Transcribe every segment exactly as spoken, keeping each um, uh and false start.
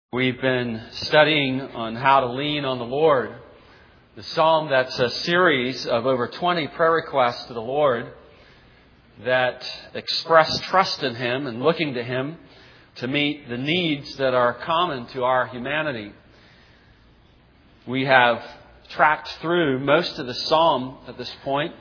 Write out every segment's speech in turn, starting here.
We've been studying on how to lean on the Lord. The psalm, that's a series of over twenty prayer requests to the Lord that express trust in Him and looking to Him to meet the needs that are common to our humanity. We have tracked through most of the psalm at this point.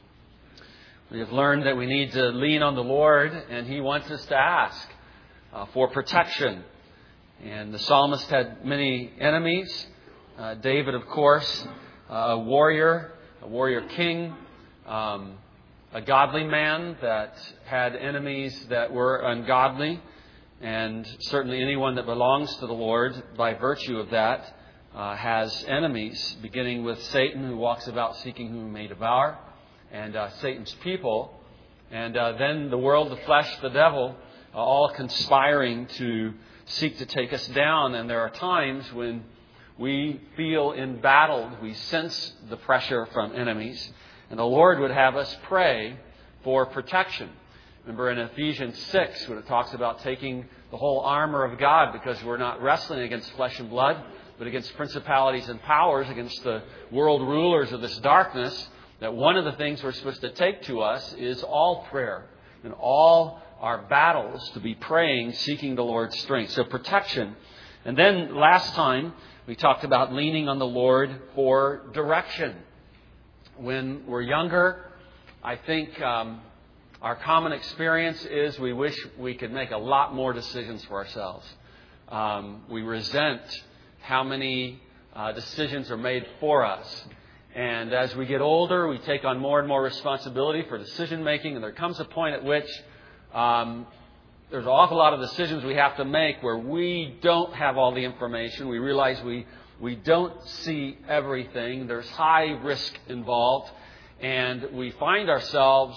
We have learned that we need to lean on the Lord, and He wants us to ask uh, for protection. And the psalmist had many enemies. Uh, David, of course, uh, a warrior, a warrior king, um, a godly man that had enemies that were ungodly. And certainly anyone that belongs to the Lord, by virtue of that, uh, has enemies, beginning with Satan, who walks about seeking whom he may devour, and uh, Satan's people. And uh, then the world, the flesh, the devil, uh, all conspiring to seek to take us down. And there are times when we feel embattled. We sense the pressure from enemies. And the Lord would have us pray for protection. Remember in Ephesians six, when it talks about taking the whole armor of God, because we're not wrestling against flesh and blood, but against principalities and powers, against the world rulers of this darkness, that one of the things we're supposed to take to us is all prayer and all our battles, to be praying, seeking the Lord's strength. So protection. And then last time we talked about leaning on the Lord for direction. When we're younger, I think um, our common experience is we wish we could make a lot more decisions for ourselves. Um, we resent how many uh, decisions are made for us. And as we get older, we take on more and more responsibility for decision making. And there comes a point at which Um, there's an awful lot of decisions we have to make where we don't have all the information. We realize we, we don't see everything. There's high risk involved. And we find ourselves,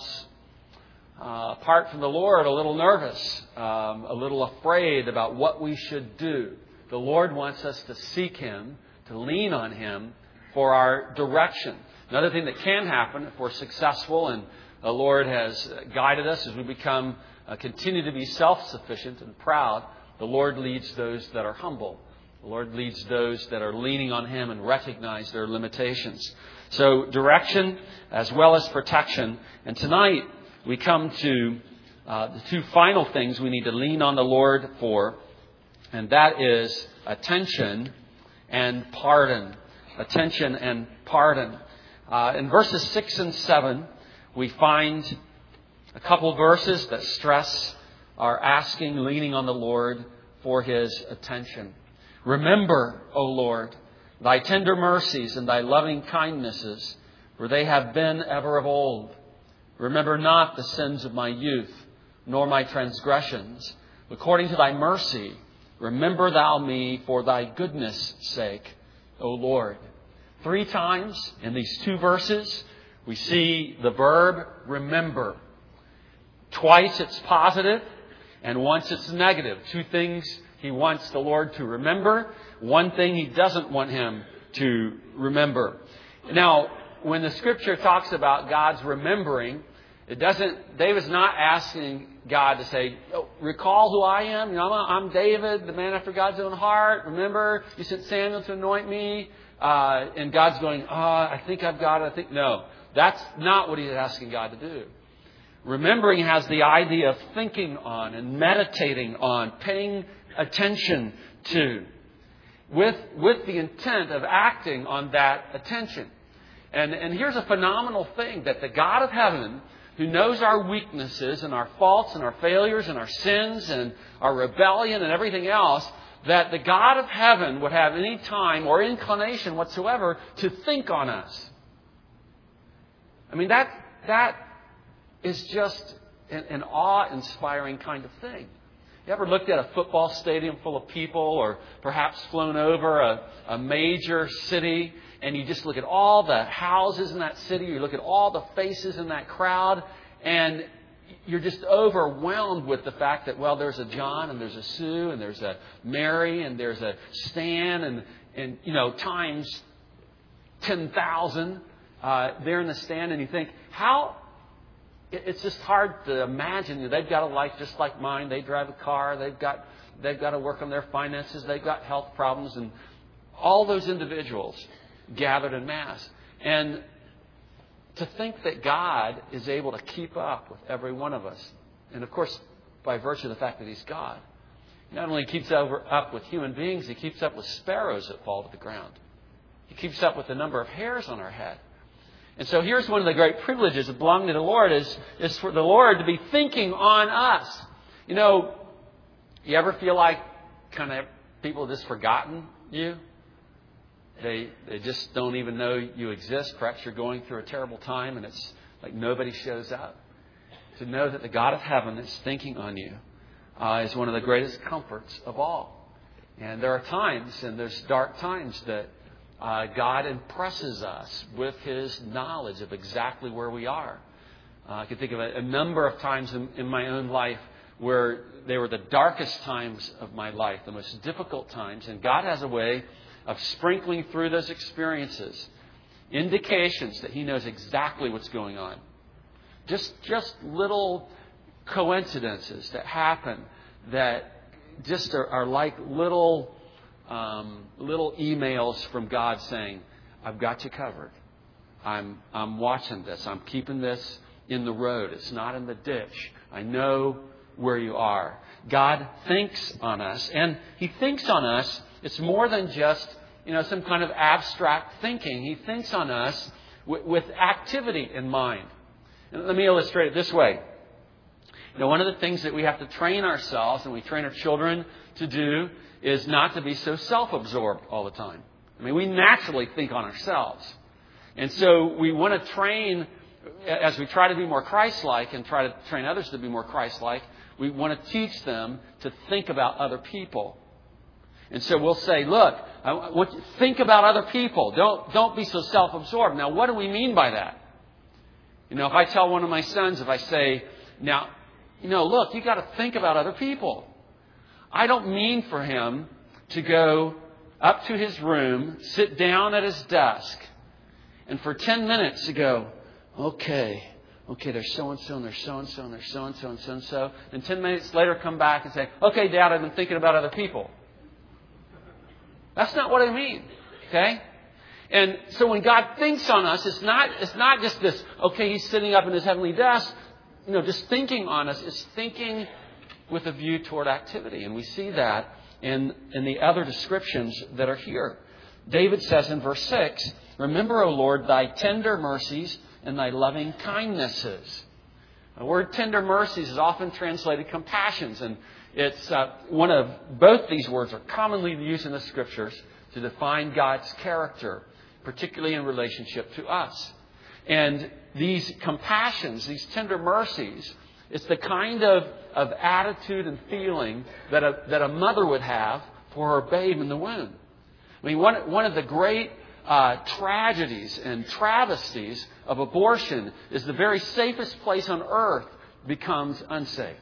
uh, apart from the Lord, a little nervous, um, a little afraid about what we should do. The Lord wants us to seek Him, to lean on Him for our direction. Another thing that can happen if we're successful and the Lord has guided us as we become, uh, continue to be self-sufficient and proud. The Lord leads those that are humble. The Lord leads those that are leaning on Him and recognize their limitations. So direction as well as protection. And tonight we come to uh, the two final things we need to lean on the Lord for. And that is attention and pardon. Attention and pardon. Uh, in verses six and seven, we find a couple of verses that stress our asking, leaning on the Lord for His attention. Remember, O Lord, Thy tender mercies and Thy loving kindnesses, for they have been ever of old. Remember not the sins of my youth, nor my transgressions. According to Thy mercy, remember Thou me for Thy goodness' sake, O Lord. Three times in these two verses, we see the verb remember. Twice it's positive and once it's negative. Two things He wants the Lord to remember. One thing He doesn't want Him to remember. Now, when the Scripture talks about God's remembering, it doesn't, David's not asking God to say, oh, recall who I am. You know, I'm, I'm David, the man after God's own heart. Remember, you sent Samuel to anoint me. Uh, and God's going, oh, I think I've got it. I think, no. That's not what He's asking God to do. Remembering has the idea of thinking on and meditating on, paying attention to, with, with the intent of acting on that attention. And, and here's a phenomenal thing, that the God of heaven, who knows our weaknesses and our faults and our failures and our sins and our rebellion and everything else, that the God of heaven would have any time or inclination whatsoever to think on us. I mean, that that is just an, an awe-inspiring kind of thing. You ever looked at a football stadium full of people, or perhaps flown over a, a major city, and you just look at all the houses in that city, you look at all the faces in that crowd, and you're just overwhelmed with the fact that, well, there's a John, and there's a Sue, and there's a Mary, and there's a Stan, and, and you know, times ten thousand. Uh, there in the stand, and you think, how, it's just hard to imagine. They've got a life just like mine. They drive a car. They've got they've got to work on their finances. They've got health problems. And all those individuals gathered en masse. And to think that God is able to keep up with every one of us. And of course, by virtue of the fact that He's God. He not only keeps over, up with human beings, He keeps up with sparrows that fall to the ground. He keeps up with the number of hairs on our head. And so here's one of the great privileges that belong to the Lord is, is for the Lord to be thinking on us. You know, you ever feel like kind of people have just forgotten you? They they just don't even know you exist. Perhaps you're going through a terrible time and it's like nobody shows up. To know that the God of heaven is thinking on you uh, is one of the greatest comforts of all. And there are times, and there's dark times, that uh, God impresses us with His knowledge of exactly where we are. Uh, I can think of a, a number of times in, in my own life where they were the darkest times of my life, the most difficult times. And God has a way of sprinkling through those experiences indications that He knows exactly what's going on. Just just little coincidences that happen that just are, are like little um, little emails from God saying, "I've got you covered. I'm I'm watching this. I'm keeping this in the road. It's not in the ditch. I know where you are." God thinks on us, and He thinks on us. It's more than just, you know, some kind of abstract thinking. He thinks on us with, with activity in mind. And let me illustrate it this way. You know, one of the things that we have to train ourselves and we train our children to do is not to be so self-absorbed all the time. I mean, we naturally think on ourselves. And so we want to train, as we try to be more Christ-like and try to train others to be more Christ-like, we want to teach them to think about other people. And so we'll say, look, I want you to think about other people. Don't, don't be so self-absorbed. Now, what do we mean by that? You know, if I tell one of my sons, if I say, now, you know, look, you got to think about other people. I don't mean for him to go up to his room, sit down at his desk, and for ten minutes to go, okay, okay, there's so-and-so, and there's so-and-so, and there's so-and-so, and so-and-so. And ten minutes later come back and say, okay, Dad, I've been thinking about other people. That's not what I mean, okay? And so when God thinks on us, it's not it's not just this, okay, He's sitting up in His heavenly desk, you know, just thinking on us. It's thinking with a view toward activity. And we see that in, in the other descriptions that are here. David says in verse six, "Remember, O Lord, Thy tender mercies and Thy loving kindnesses." The word tender mercies is often translated compassions. And it's uh, one of both these words are commonly used in the Scriptures to define God's character, particularly in relationship to us. And these compassions, these tender mercies, it's the kind of, of attitude and feeling that a, that a mother would have for her babe in the womb. I mean, one, one of the great uh, tragedies and travesties of abortion is the very safest place on earth becomes unsafe.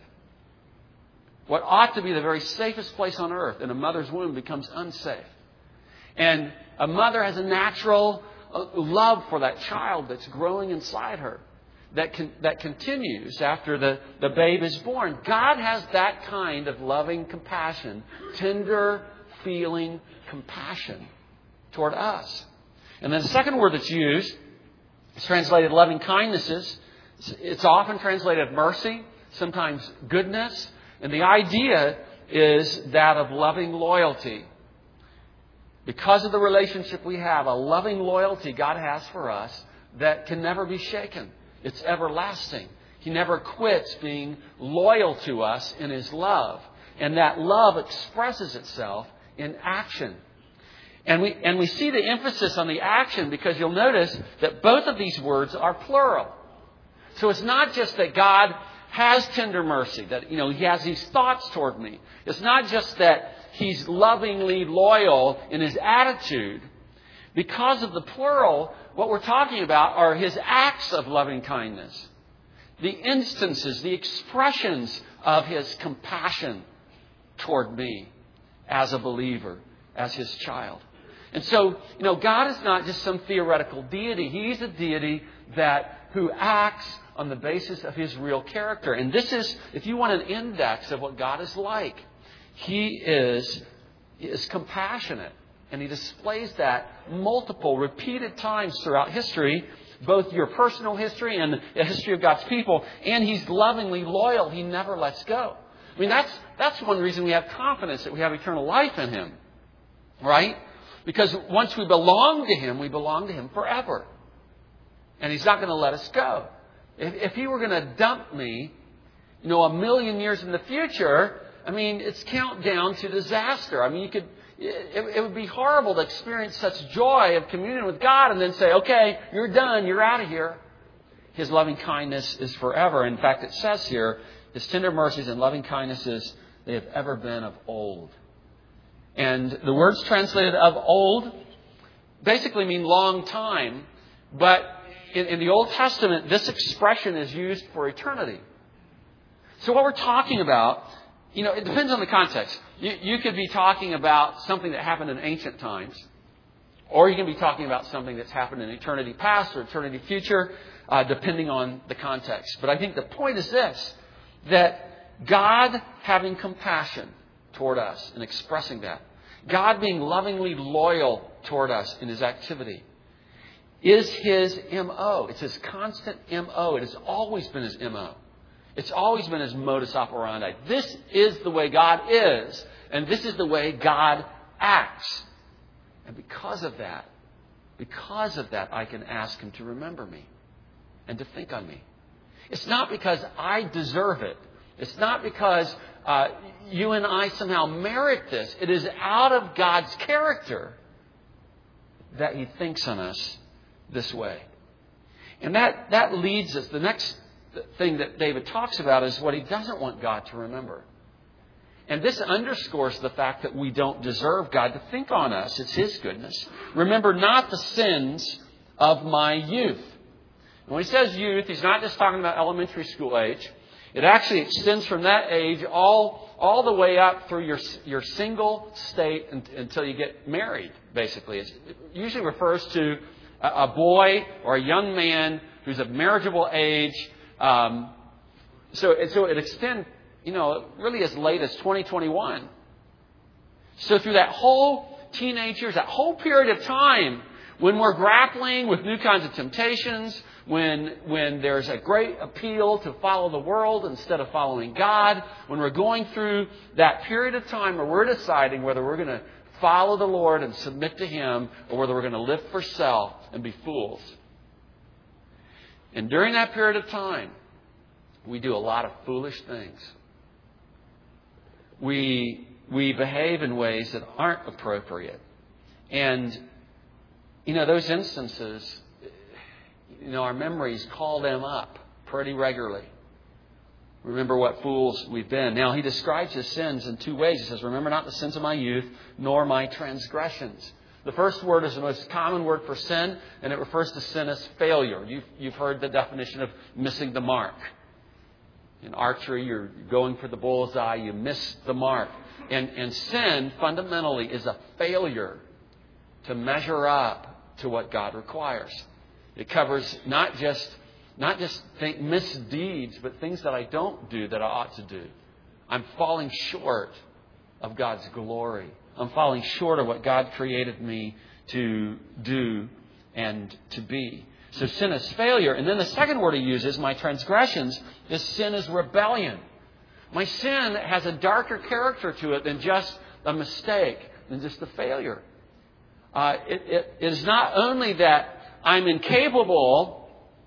What ought to be the very safest place on earth in a mother's womb becomes unsafe. And a mother has a natural love for that child that's growing inside her that can, that continues after the, the babe is born. God has that kind of loving compassion, tender feeling compassion toward us. And then the second word that's used is translated loving kindnesses. It's, it's often translated mercy, sometimes goodness. And the idea is that of loving loyalty. Because of the relationship we have, a loving loyalty God has for us that can never be shaken. It's everlasting. He never quits being loyal to us in His love. And that love expresses itself in action. And we, and we see the emphasis on the action because you'll notice that both of these words are plural. So it's not just that God has tender mercy, that, you know, He has these thoughts toward me. It's not just that He's lovingly loyal in His attitude. Because of the plural, what we're talking about are His acts of loving kindness. The instances, the expressions of His compassion toward me as a believer, as His child. And so, you know, God is not just some theoretical deity. He's a deity that who acts on the basis of His real character. And this is, if you want an index of what God is like, He is, is compassionate. And He displays that multiple, repeated times throughout history, both your personal history and the history of God's people. And He's lovingly loyal. He never lets go. I mean, that's that's one reason we have confidence that we have eternal life in Him. Right? Because once we belong to Him, we belong to Him forever. And He's not going to let us go. If, if He were going to dump me, you know, a million years in the future, I mean, it's countdown to disaster. I mean, you could... It, it would be horrible to experience such joy of communion with God and then say, okay, you're done, you're out of here. His loving kindness is forever. In fact, it says here, His tender mercies and loving kindnesses, they have ever been of old. And the words translated of old basically mean long time. But in, in the Old Testament, this expression is used for eternity. So what we're talking about, you know, it depends on the context. You, you could be talking about something that happened in ancient times, or you can be talking about something that's happened in eternity past or eternity future, uh, depending on the context. But I think the point is this, that God having compassion toward us and expressing that, God being lovingly loyal toward us in His activity, is His M O. It's His constant M O. It has always been His M O. It's always been His modus operandi. This is the way God is, and this is the way God acts. And because of that, because of that, I can ask Him to remember me and to think on me. It's not because I deserve it. It's not because uh, you and I somehow merit this. It is out of God's character that He thinks on us this way. And that, that leads us, the next thing that David talks about is what he doesn't want God to remember. And this underscores the fact that we don't deserve God to think on us. It's His goodness. Remember not the sins of my youth. And when he says youth, he's not just talking about elementary school age. It actually extends from that age all, all the way up through your, your single state until you get married, basically. It's, it usually refers to a, a boy or a young man who's of marriageable age. Um, so, so it extends, you know, really as late as twenty twenty-one. So through that whole teenage years, that whole period of time, when we're grappling with new kinds of temptations, when when there's a great appeal to follow the world instead of following God, when we're going through that period of time where we're deciding whether we're going to follow the Lord and submit to Him or whether we're going to live for self and be fools. And during that period of time, we do a lot of foolish things. We we behave in ways that aren't appropriate. And, you know, those instances, you know, our memories call them up pretty regularly. Remember what fools we've been. Now, he describes his sins in two ways. He says, remember not the sins of my youth, nor my transgressions. The first word is the most common word for sin, and it refers to sin as failure. You've, you've heard the definition of missing the mark. In archery, you're going for the bullseye, you miss the mark. And, and sin, fundamentally, is a failure to measure up to what God requires. It covers not just, not just think, misdeeds, but things that I don't do that I ought to do. I'm falling short of God's glory. I'm falling short of what God created me to do and to be. So sin is failure. And then the second word he uses, my transgressions, is sin is rebellion. My sin has a darker character to it than just a mistake, than just a failure. Uh, it, it, it is not only that I'm incapable,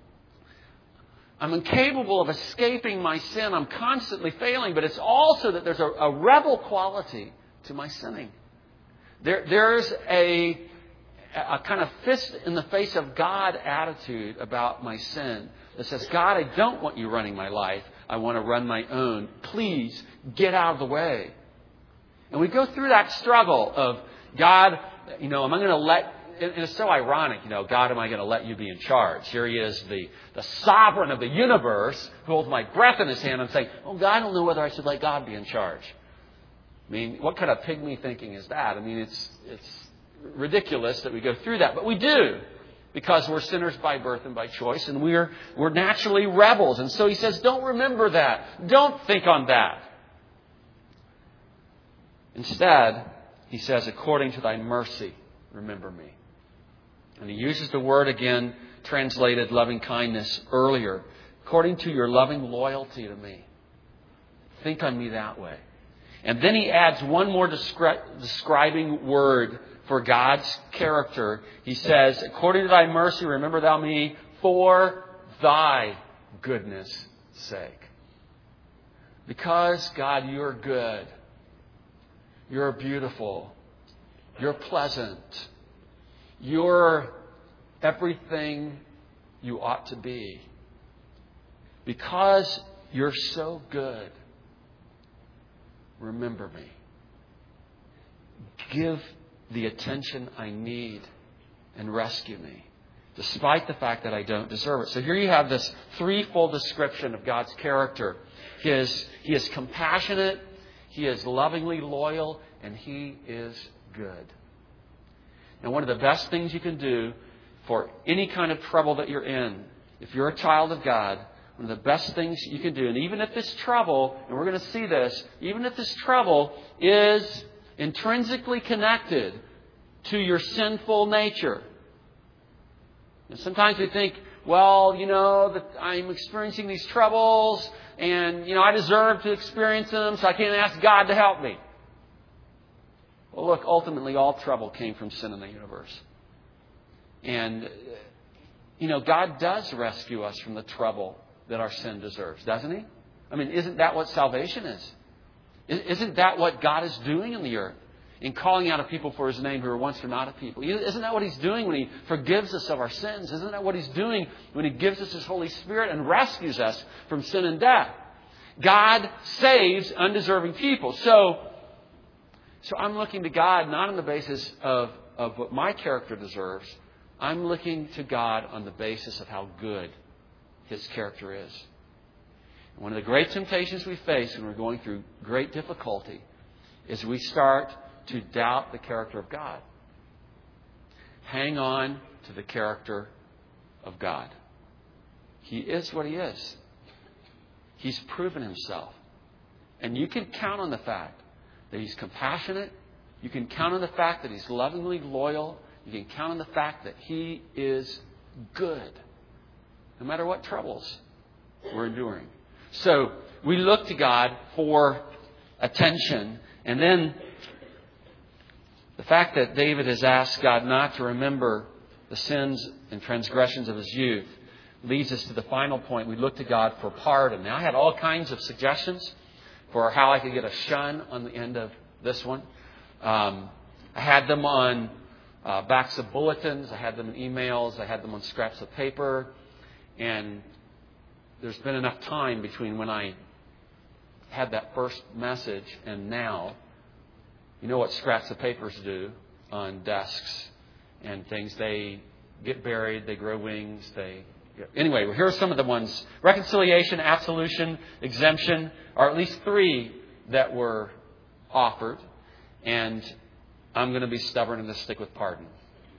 I'm incapable of escaping my sin. I'm constantly failing, but it's also that there's a, a rebel quality to my sinning. There, there's a, a kind of fist in the face of God attitude about my sin that says, God, I don't want you running my life. I want to run my own. Please get out of the way. And we go through that struggle of, God, you know, am I going to let, and it's so ironic, you know, God, am I going to let you be in charge? Here he is, the, the sovereign of the universe, who holds my breath in his hand and saying, oh, God, I don't know whether I should let God be in charge. I mean, what kind of pygmy thinking is that? I mean, it's it's ridiculous that we go through that, but we do, because we're sinners by birth and by choice, and we're we're naturally rebels. And so he says, don't remember that. Don't think on that. Instead, he says, according to thy mercy, remember me. And he uses the word again, translated loving kindness earlier. According to your loving loyalty to me. Think on me that way. And then he adds one more descri- describing word for God's character. He says, according to thy mercy, remember thou me for thy goodness' sake. Because, God, you're good. You're beautiful. You're pleasant. You're everything you ought to be. Because you're so good, remember me. Give the attention I need and rescue me, despite the fact that I don't deserve it. So here you have this threefold description of God's character. He is, he is compassionate, He is lovingly loyal, and He is good. And one of the best things you can do for any kind of trouble that you're in, if you're a child of God, one of the best things you can do, and even if this trouble, and we're going to see this, even if this trouble is intrinsically connected to your sinful nature. And sometimes we think, well, you know, that I'm experiencing these troubles, and, you know, I deserve to experience them, so I can't ask God to help me. Well, look, ultimately all trouble came from sin in the universe. And, you know, God does rescue us from the trouble that our sin deserves, doesn't He? I mean, isn't that what salvation is? Isn't that what God is doing in the earth? In calling out a people for His name who were once not a people. Isn't that what He's doing when He forgives us of our sins? Isn't that what He's doing when He gives us His Holy Spirit and rescues us from sin and death? God saves undeserving people. So, so I'm looking to God not on the basis of, of what my character deserves. I'm looking to God on the basis of how good His character is. One of the great temptations we face when we're going through great difficulty is we start to doubt the character of God. Hang on to the character of God. He is what He is. He's proven Himself. And you can count on the fact that He's compassionate. You can count on the fact that He's lovingly loyal. You can count on the fact that He is good, no matter what troubles we're enduring. So we look to God for attention. And then the fact that David has asked God not to remember the sins and transgressions of his youth leads us to the final point. We look to God for pardon. Now, I had all kinds of suggestions for how I could get a shun on the end of this one. Um, I had them on uh, backs of bulletins. I had them in emails. I had them on scraps of paper. And there's been enough time between when I had that first message and now. You know what scraps of papers do on desks and things. They get buried. They grow wings. They Anyway, here are some of the ones. Reconciliation, absolution, exemption are at least three that were offered. And I'm going to be stubborn and just stick with pardon.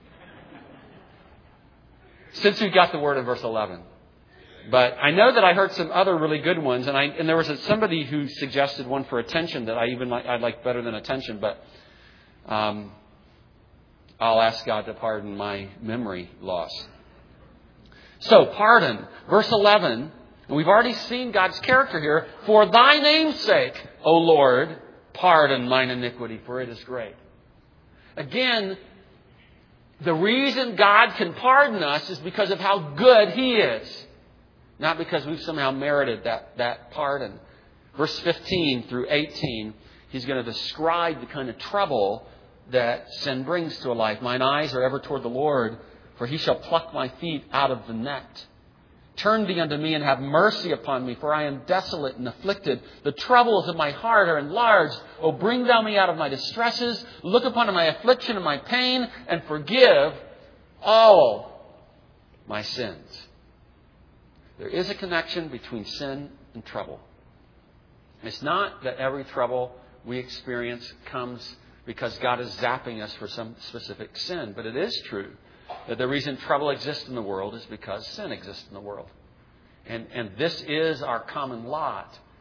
Since we got the word in verse eleven. But I know that I heard some other really good ones, and I and there was a, somebody who suggested one for attention that I even like, I like better than attention. But um, I'll ask God to pardon my memory loss. So pardon, verse eleven, and we've already seen God's character here. For Thy name's sake, O Lord, pardon mine iniquity, for it is great. Again, the reason God can pardon us is because of how good He is. Not because we've somehow merited that, that pardon. Verse fifteen through eighteen, He's going to describe the kind of trouble that sin brings to a life. Mine eyes are ever toward the Lord, for He shall pluck my feet out of the net. Turn thee unto me and have mercy upon me, for I am desolate and afflicted. The troubles of my heart are enlarged. O bring thou me out of my distresses. Look upon my affliction and my pain, and forgive all my sins. There is a connection between sin and trouble. It's not that every trouble we experience comes because God is zapping us for some specific sin. But it is true that the reason trouble exists in the world is because sin exists in the world. And, and this is our common lot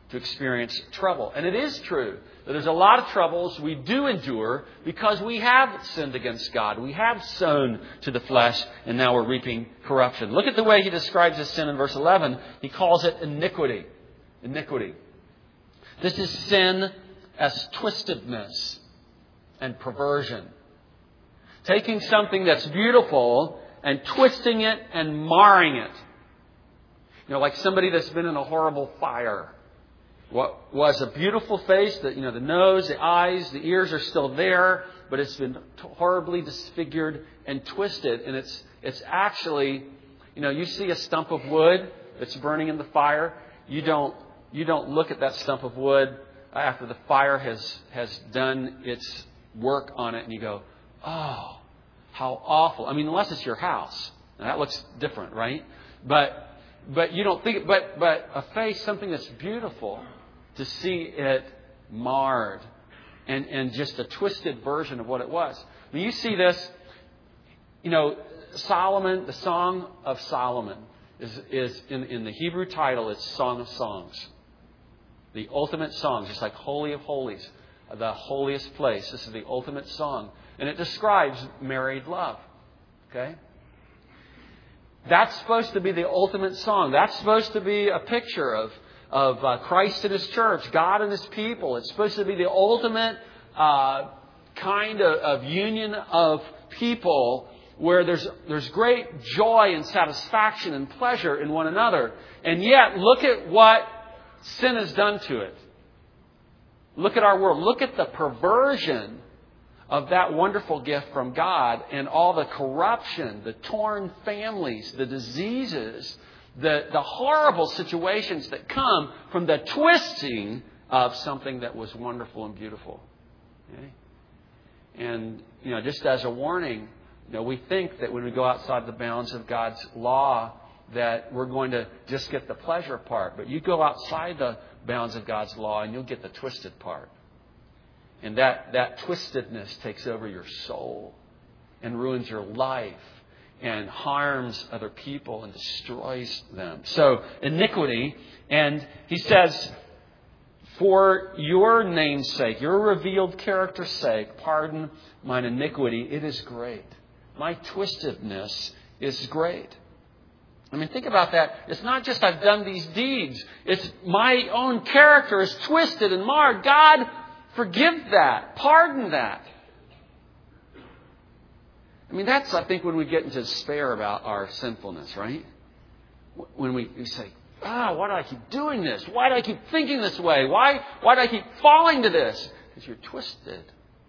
to experience trouble. And it is true that there's a lot of troubles we do endure because we have sinned against God. We have sown to the flesh, and now we're reaping corruption. Look at the way he describes his sin in verse eleven. He calls it iniquity. Iniquity. This is sin as twistedness and perversion. Taking something that's beautiful and twisting it and marring it. You know, like somebody that's been in a horrible fire. What was a beautiful face, that, you know, the nose, the eyes, the ears are still there, but it's been horribly disfigured and twisted. And it's it's actually, you know, you see a stump of wood that's burning in the fire. You don't you don't look at that stump of wood after the fire has has done its work on it, and you go, oh, how awful. I mean, unless it's your house, now, that looks different, right? But but you don't think. But but a face, something that's beautiful, to see it marred and, and just a twisted version of what it was. When you see this, you know, Solomon, the Song of Solomon is, is in, in the Hebrew title, it's Song of Songs. The ultimate song, just like Holy of Holies, the holiest place. This is the ultimate song. And it describes married love. Okay? That's supposed to be the ultimate song. That's supposed to be a picture of of uh, Christ and His church, God and His people. It's supposed to be the ultimate uh, kind of, of union of people where there's there's great joy and satisfaction and pleasure in one another. And yet, look at what sin has done to it. Look at our world. Look at the perversion of that wonderful gift from God and all the corruption, the torn families, the diseases, The, the horrible situations that come from the twisting of something that was wonderful and beautiful. Okay? And, you know, just as a warning, you know, we think that when we go outside the bounds of God's law that we're going to just get the pleasure part. But you go outside the bounds of God's law and you'll get the twisted part. And that, that twistedness takes over your soul and ruins your life and harms other people and destroys them. So, iniquity. And he says, for your name's sake, your revealed character's sake, pardon mine iniquity. It is great. My twistedness is great. I mean, think about that. It's not just I've done these deeds. It's my own character is twisted and marred. God, forgive that. Pardon that. I mean, that's, I think, when we get into despair about our sinfulness, right? When we, we say, ah, why do I keep doing this? Why do I keep thinking this way? Why, why do I keep falling to this? Because you're twisted.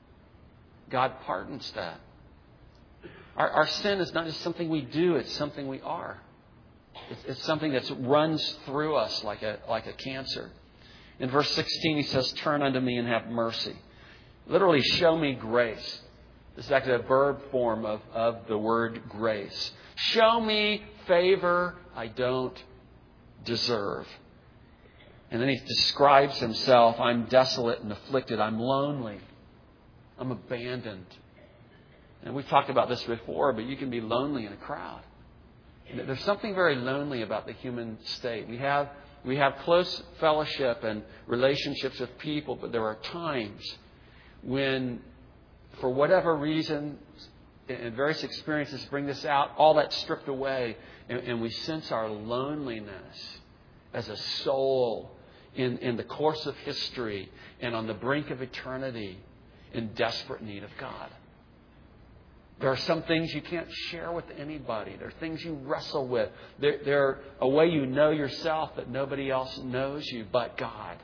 God pardons that. Our, our sin is not just something we do, it's something we are. It's, it's something that runs through us like a, like a cancer. In verse sixteen, he says, turn unto me and have mercy. Literally, show me grace. This is actually a verb form of, of the word grace. Show me favor I don't deserve. And then he describes himself, I'm desolate and afflicted. I'm lonely. I'm abandoned. And we've talked about this before, but you can be lonely in a crowd. There's something very lonely about the human state. We have, we have close fellowship and relationships with people, but there are times when, for whatever reason, and various experiences bring this out, all that's stripped away, and, and we sense our loneliness as a soul in, in the course of history and on the brink of eternity in desperate need of God. There are some things you can't share with anybody. There are things you wrestle with. There, there a way you know yourself that nobody else knows you but God.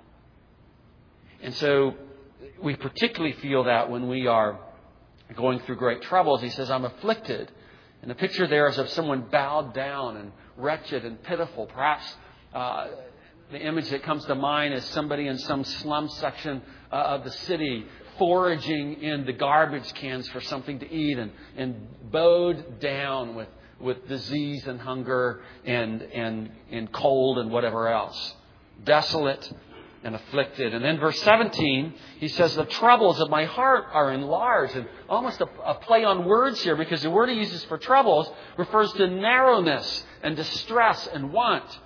And so we particularly feel that when we are going through great troubles. He says, I'm afflicted. And the picture there is of someone bowed down and wretched and pitiful. Perhaps uh, the image that comes to mind is somebody in some slum section uh, of the city foraging in the garbage cans for something to eat and, and bowed down with, with disease and hunger and, and, and cold and whatever else. Desolate and afflicted. And then verse seventeen, he says, the troubles of my heart are enlarged. And almost a, a play on words here, because the word he uses for troubles refers to narrowness and distress and want.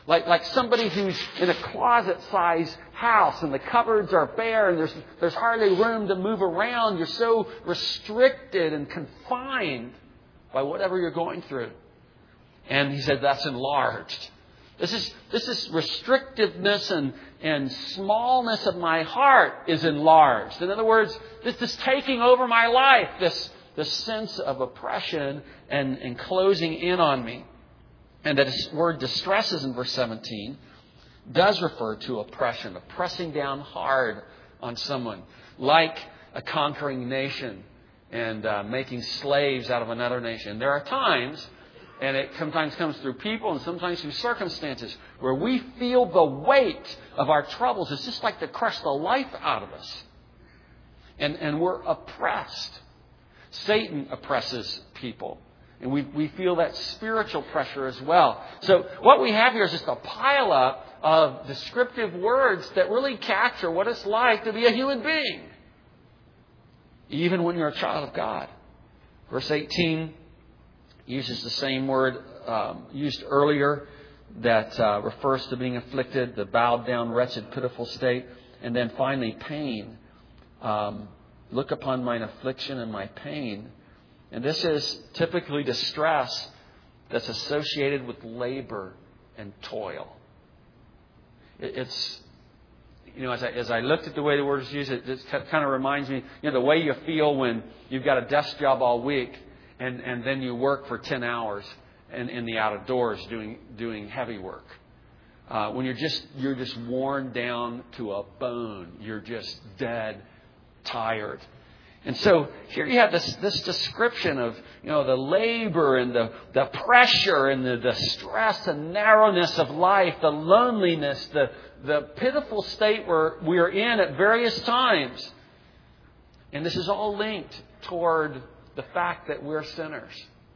Like, like somebody who's in a closet-sized house and the cupboards are bare and there's, there's hardly room to move around. You're so restricted and confined by whatever you're going through. And he said that's enlarged. This is, this is restrictiveness and, and smallness of my heart is enlarged. In other words, this is taking over my life, this, this sense of oppression and, and closing in on me. And that word distresses in verse seventeen does refer to oppression, of pressing down hard on someone, like a conquering nation and uh, making slaves out of another nation. There are times, and it sometimes comes through people and sometimes through circumstances, where we feel the weight of our troubles. It's just like to crush the life out of us. And, and we're oppressed. Satan oppresses people. And we, we feel that spiritual pressure as well. So what we have here is just a pile up of descriptive words that really capture what it's like to be a human being. Even when you're a child of God. Verse eighteen uses the same word um, used earlier that uh, refers to being afflicted, the bowed down, wretched, pitiful state. And then finally, pain. Um, Look upon mine affliction and my pain. And this is typically distress that's associated with labor and toil. It's, you know, as I, as I looked at the way the word is used, it just kind of reminds me, you know, the way you feel when you've got a desk job all week and, and then you work for ten hours in, in the out of doors doing, doing heavy work. Uh, when you're just, you're just worn down to a bone. You're just dead, tired. And so here you have this, this description of, you know, the labor and the, the pressure and the, the stress and narrowness of life, the loneliness, the, the pitiful state where we're in at various times. And this is all linked toward the fact that we're sinners.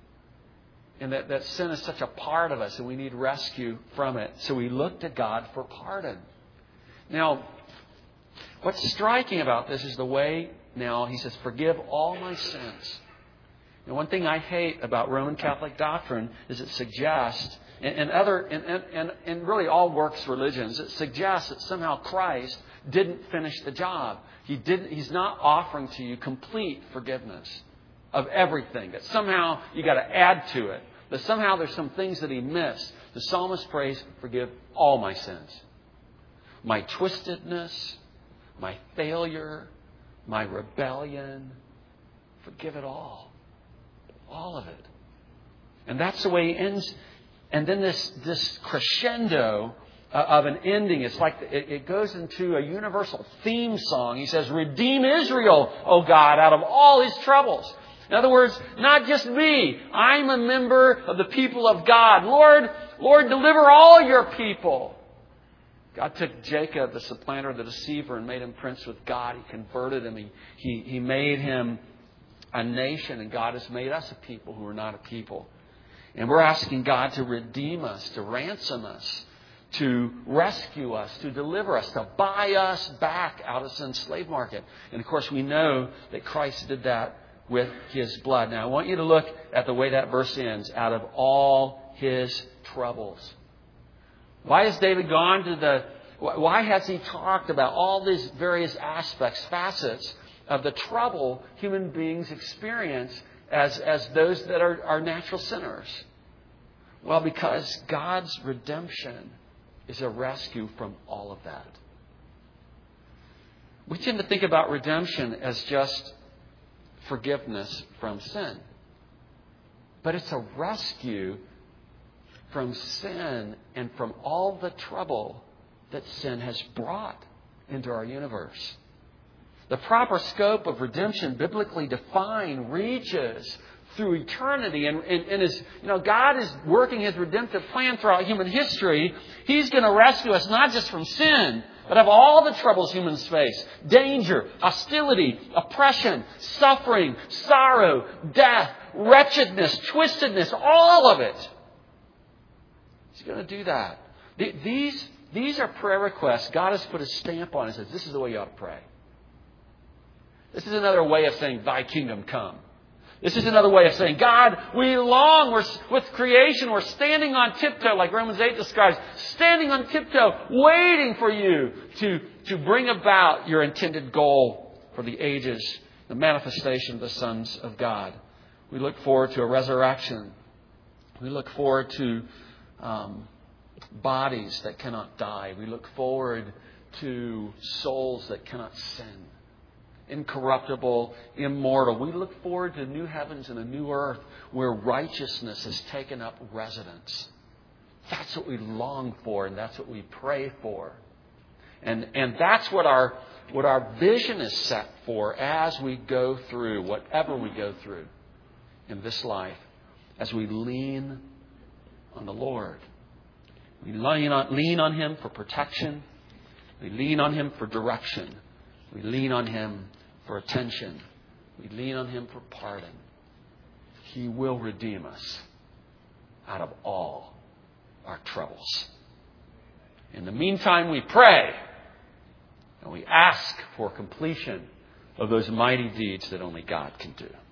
And that, that sin is such a part of us and we need rescue from it. So we look to God for pardon. Now, what's striking about this is the way now he says, forgive all my sins. And one thing I hate about Roman Catholic doctrine is it suggests, and, and other, and, and, and really all works religions, it suggests that somehow Christ didn't finish the job. He didn't. He's not offering to you complete forgiveness of everything. That somehow you got to add to it. That somehow there's some things that he missed. The psalmist prays, forgive all my sins. My twistedness, my failure, my rebellion, forgive it all. All of it. And that's the way he ends. And then this, this crescendo uh, of an ending, it's like it, it goes into a universal theme song. He says, redeem Israel, O God, out of all his troubles. In other words, not just me. I'm a member of the people of God. Lord, Lord, deliver all your people. God took Jacob, the supplanter, the deceiver, and made him prince with God. He converted him. He, he, he made him a nation. And God has made us a people who are not a people. And we're asking God to redeem us, to ransom us, to rescue us, to deliver us, to buy us back out of sin's slave market. And of course, we know that Christ did that with his blood. Now, I want you to look at the way that verse ends. Out of all his troubles. Why has David gone to the... Why has he talked about all these various aspects, facets of the trouble human beings experience as, as those that are, are natural sinners? Well, because God's redemption is a rescue from all of that. We tend to think about redemption as just forgiveness from sin. But it's a rescue from sin and from all the trouble that sin has brought into our universe. The proper scope of redemption, biblically defined, reaches through eternity. And, and, and as you know, God is working his redemptive plan throughout human history. He's going to rescue us not just from sin, but of all the troubles humans face. Danger, hostility, oppression, suffering, sorrow, death, wretchedness, twistedness, all of it. He's going to do that. These, these are prayer requests God has put a stamp on and says, this is the way you ought to pray. This is another way of saying, thy kingdom come. This is another way of saying, God, we long. We're, with creation, we're standing on tiptoe, like Romans eight describes, standing on tiptoe, waiting for you to, to bring about your intended goal for the ages, the manifestation of the sons of God. We look forward to a resurrection. We look forward to um, bodies that cannot die. We look forward to souls that cannot sin. Incorruptible, immortal. We look forward to new heavens and a new earth where righteousness has taken up residence. That's what we long for, and that's what we pray for. And and that's what our what our vision is set for as we go through whatever we go through in this life, as we lean on the Lord. We lean on, lean on Him for protection. We lean on Him for direction. We lean on Him for attention. We lean on Him for pardon. He will redeem us out of all our troubles. In the meantime, we pray and we ask for completion of those mighty deeds that only God can do.